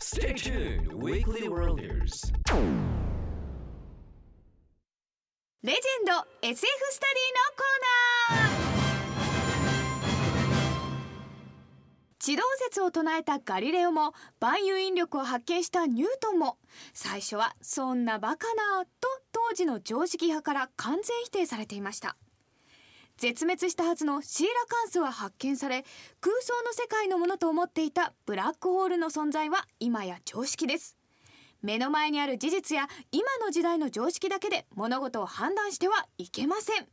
Stay tuned, Weekly Worlders. レジェンド SF スタディのコーナー。地動説を唱えたガリレオも万有引力を発見したニュートンも最初はそんなバカなと当時の常識派から完全否定されていました。絶滅したはずのシーラカンスは発見され、空想の世界のものと思っていたブラックホールの存在は今や常識です。目の前にある事実や今の時代の常識だけで物事を判断してはいけません。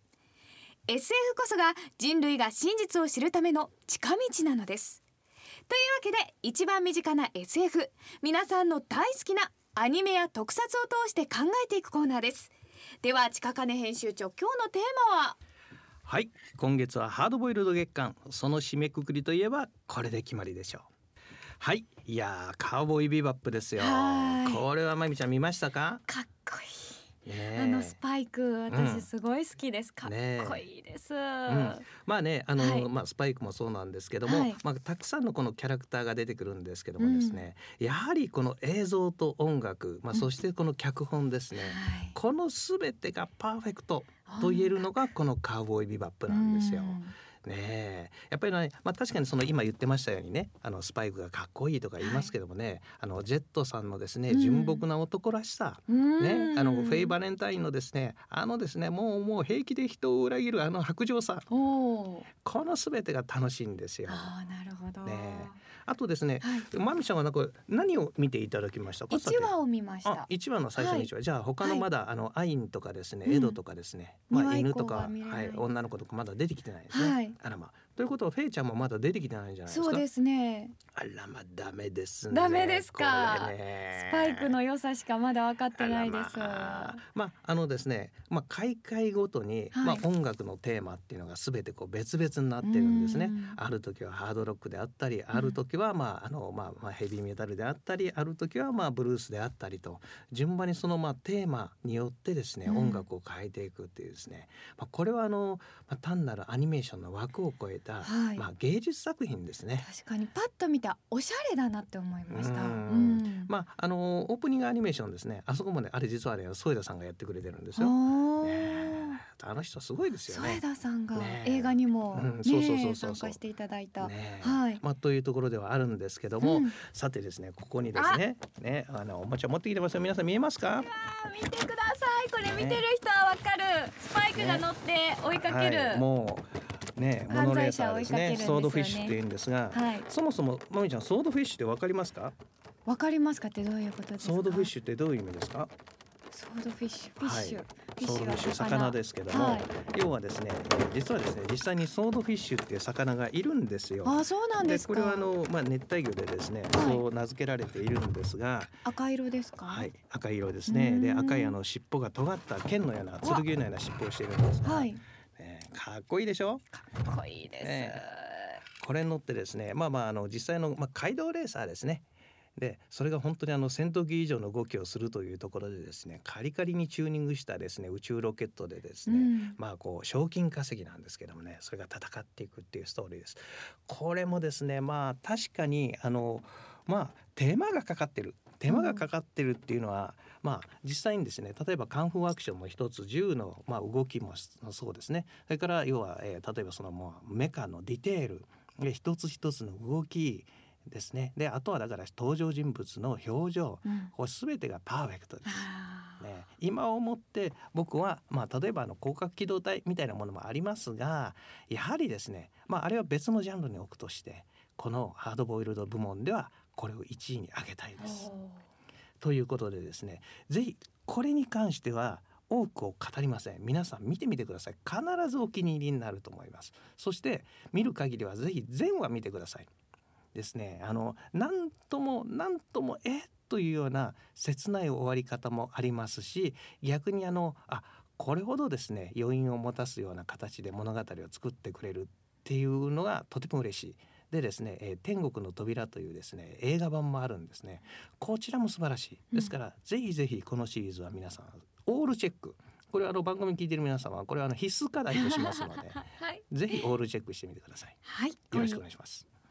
SF こそが人類が真実を知るための近道なのです。というわけで一番身近な SF、 皆さんの大好きなアニメや特撮を通して考えていくコーナーです。では近金編集長、今日のテーマは？ はい、今月はハードボイルド月間、その締めくくりといえばこれで決まりでしょう。はい、いやー、カウボーイビバップですよ。これはまゆみちゃん見ましたか？ かっこいい、スパイク私すごい好きです、かっこいいです、 まあね、スパイクもそうなんですけども、たくさんのこのキャラクターが出てくるんですけどもですね、やはりこの映像と音楽、そしてこの脚本ですね、このすべてがパーフェクトと言えるのがこのカウボーイビバップなんですよ。ねえ、やっぱりね、確かにその今言ってましたようにね、スパイクがかっこいいとか言いますけどもね、ジェットさんのですね、純朴な男らしさ、ね、フェイバレンタインのですね、ですね、もう平気で人を裏切る白状さ、このすべてが楽しいんですよ。 なるほど、 ね、あとですね、まみちゃんは何を見ていただきましたか ？1話を見ました。 1話の最初の1話、じゃあ他のまだ、アインとかですね、エドとかですね、犬とか、女の子とかまだ出てきてないですね。ということはフェイちゃんもまだ出てきてないんじゃないですか？ そうですね。 ダメですね。 ダメですか？ スパイクの良さしかまだ分かってないです。 ですね、回々ごとに、音楽のテーマっていうのが全て別々になってるんですね。ある時はハードロックであったり、ある時はヘビーメタルであったり、ある時はブルースであったりと、順番にそのテーマによってですね、音楽を変えていくっていうですね、これは単なるアニメーションの枠を超えた、芸術作品ですね。 確かにパッと見たおしゃれだなって思いました。 オープニングアニメーションですね、あそこもね、実はね、添田さんがやってくれてるんですよ。あの人すごいですよね。 添田さんが映画にも参加していただいた、 というところではあるんですけども、さてですね、ここにですね、おもちゃ持ってきてますよ。皆さん見えますか？ 見てください。これ見てる人はわかる。スパイクが乗って追いかける、 もうね、モノレーサーですね、ソードフィッシュっていうんですが、そもそもまみちゃん、ソードフィッシュってわかりますか？ わかりますかってどういうことですか？ ソードフィッシュってどういう意味ですか？ ソードフィッシュ、 ソードフィッシュ、魚ですけども、要はですね、実はですね、実際にソードフィッシュっていう魚がいるんですよ。 そうなんですか。 これは熱帯魚でですね、そう名付けられているんですが、 赤色ですか？ 赤色ですね。で、赤い尻尾が尖った剣のような、剣のような尻尾をしているんですが、かっこいいでしょ？ かっこいいです、 これに乗ってですね、実際の、街道レーサーですね。でそれが本当に戦闘機以上の動きをするというところでですね、カリカリにチューニングしたですね、宇宙ロケットでですね、賞金稼ぎなんですけどもね、それが戦っていくっていうストーリーです。これもですね、確かに手間がかかってるっていうのは、実際にですね、例えばカンフーアクションも一つ、銃の動きもそうですね。それから要は、例えばそのメカのディテールで一つ一つの動きですね。で、あとはだから登場人物の表情、これ全てがパーフェクトです。今をもって僕は、例えば広角機動隊みたいなものもありますが、やはりですね、あれは別のジャンルに置くとして、このハードボイルド部門ではこれを1位に挙げたいです。ということでですね、ぜひこれに関しては多くを語りません。皆さん見てみてください。必ずお気に入りになると思います。そして見る限りはぜひ全話見てくださいですね。なんともというような切ない終わり方もありますし、逆にこれほどですね、余韻を持たすような形で物語を作ってくれるっていうのがとても嬉しい。でですね、天国の扉というですね、映画版もあるんですね。こちらも素晴らしいですから、ぜひぜひこのシリーズは皆さんオールチェック、これは番組聞いている皆さんはこれは必須課題としますので、ぜひオールチェックしてみてください。よろしくお願いします。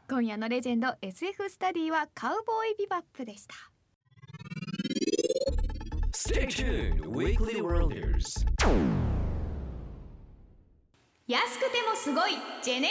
今夜のレジェンド SF スタディはカウボーイビバップでした。 Stay tuned, Weekly Worlders. 安くてもすごいジェネリック家電のコーナー。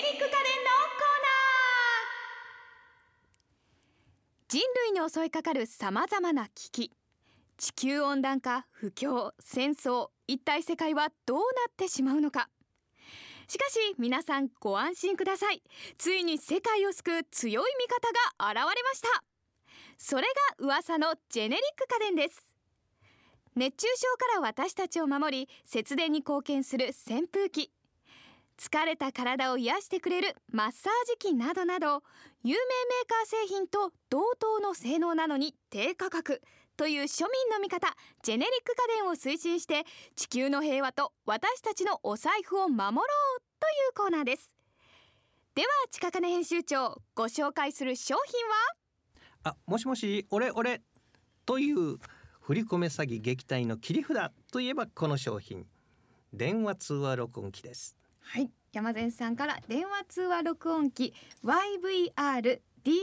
人類に襲いかかるさまざまな危機、地球温暖化、不況、戦争、一体世界はどうなってしまうのか。しかし皆さんご安心ください。ついに世界を救う強い味方が現れました。それが噂のジェネリック家電です。熱中症から私たちを守り、節電に貢献する扇風機、疲れた体を癒してくれるマッサージ機などなど、有名メーカー製品と同等の性能なのに低価格という庶民の味方、ジェネリック家電を推進して、地球の平和と私たちのお財布を守ろうというコーナーです。では近金編集長、ご紹介する商品は？ もしもし、俺という振り込め詐欺撃退の切り札といえばこの商品、電話通話録音機です。 はい、山善さんから電話通話録音機 YVR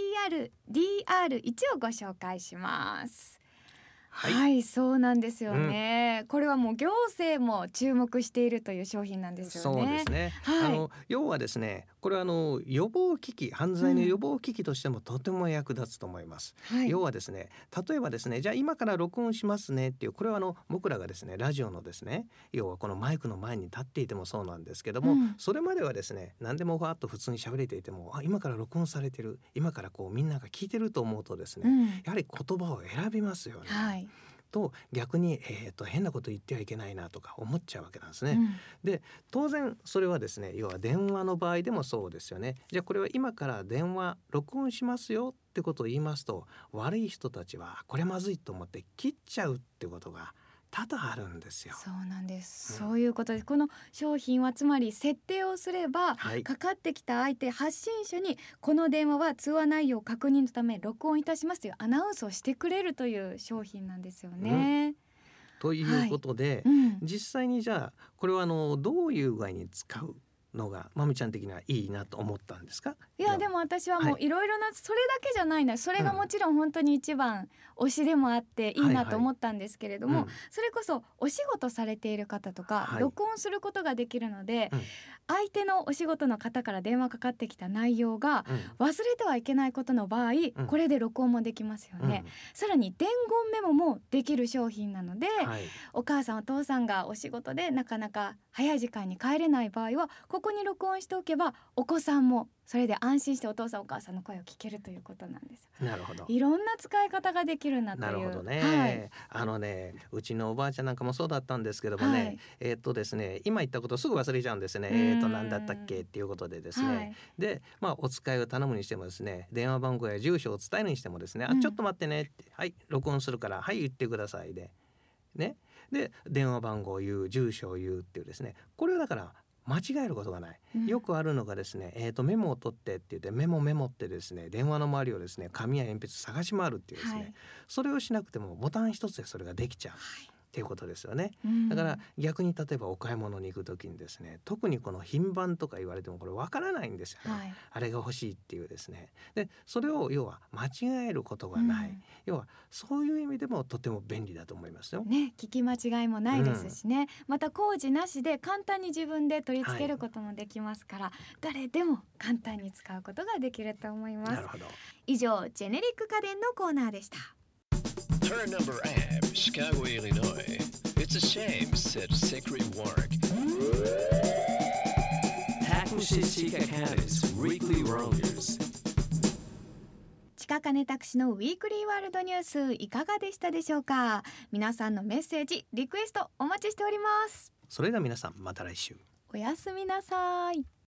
DR1 をご紹介します。はい、そうなんですよね、これはもう行政も注目しているという商品なんですよね。 そうですね、要はですね、これは予防機器、犯罪の予防機器としてもとても役立つと思います、要はですね、例えばですね、じゃあ今から録音しますねっていう、これは僕らがですね、ラジオのですね、要はこのマイクの前に立っていてもそうなんですけども、それまではですね、何でもファーッと普通に喋れていても、今から録音されてる、今からこうみんなが聞いてると思うとですね、やはり言葉を選びますよね、と逆に、変なこと言ってはいけないなとか思っちゃうわけなんですね、で当然それはですね、要は電話の場合でもそうですよね。じゃあこれは今から電話録音しますよってことを言いますと、悪い人たちはこれまずいと思って切っちゃうってことが多々あるんですよ。 そうなんです、そういうことです。この商品はつまり設定をすれば、かかってきた相手、発信者にこの電話は通話内容確認のため録音いたしますというアナウンスをしてくれるという商品なんですよね、 ということで、実際にじゃあこれはどういう具合に使うのがまみちゃん的にはいいなと思ったんですか？ いやでも私はもういろいろな、それだけじゃないな、それがもちろん本当に一番推しでもあっていいなと思ったんですけれども、それこそお仕事されている方とか、録音することができるので、相手のお仕事の方から電話かかってきた内容が忘れてはいけないことの場合、これで録音もできますよね、さらに伝言メモもできる商品なので、お母さんお父さんがお仕事でなかなか早い時間に帰れない場合はここに録音しておけば、お子さんもそれで安心してお父さんお母さんの声を聞けるということなんです。 なるほど、 いろんな使い方ができるなという。 なるほどね、うちのおばあちゃんなんかもそうだったんですけどもね、ですね、今言ったことすぐ忘れちゃうんですね。何だったっけっていうことでですね、でお使いを頼むにしてもですね、電話番号や住所を伝えるにしてもですね、ちょっと待ってねって、録音するから言ってくださいでね、で電話番号を言う、住所を言うっていうですね、これをだから間違えることがない、よくあるのがですね、メモを取ってって言ってメモってですね、電話の周りをですね、紙や鉛筆探し回るっていうですね、それをしなくてもボタン一つでそれができちゃう、っていうことですよね、だから逆に例えばお買い物に行くときにですね、特にこの品番とか言われてもこれわからないんですよね、あれが欲しいっていうですね、でそれを要は間違えることがない、要はそういう意味でもとても便利だと思いますよね。聞き間違いもないですしね、また工事なしで簡単に自分で取り付けることもできますから、誰でも簡単に使うことができると思います。 なるほど。 以上ジェネリック家電のコーナーでした。 Turn number app, Chicago, Illinois. It's a shame, said Secret Work. Takushi Shika Candice, Weekly Worlders. 近金拓司のウィークリーワールドニュースいかがでしたでしょうか。皆さんのメッセージ、リクエストお待ちしております。 それでは皆さんまた来週。 おやすみなさい。